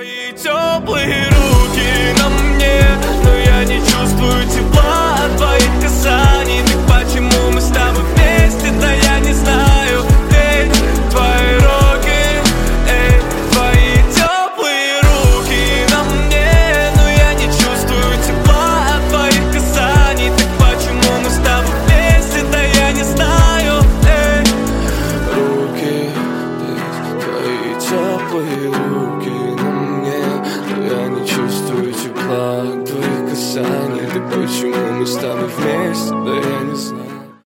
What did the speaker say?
Твои теплые руки на мне, но я не чувствую тепла от твоих касаний. Так почему мы с тобой вместе, да я не знаю. Эй, твои руки, эй, твои теплые руки на мне, но я не чувствую тепла от твоих касаний. Так почему мы с тобой вместе, да я не знаю. Эй, руки, твои теплые руки на мне, но я не чувствую тепла от твоих касаний. Так почему мы с тобой вместе, да я не знаю.